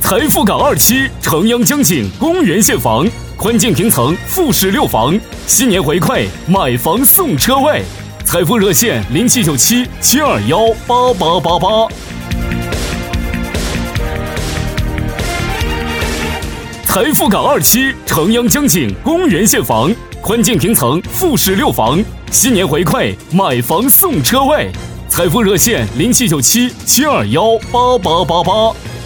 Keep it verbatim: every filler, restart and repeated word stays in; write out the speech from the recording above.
财富港二期城阳江景公园现房，宽进平层，复式六房，新年回馈买房送车位，财富热线零七九七七二幺八八八八。财富港二期城阳江景公园现房，宽进平层，复式六房，新年回馈买房送车位，财富热线零七九七七二幺八八八八。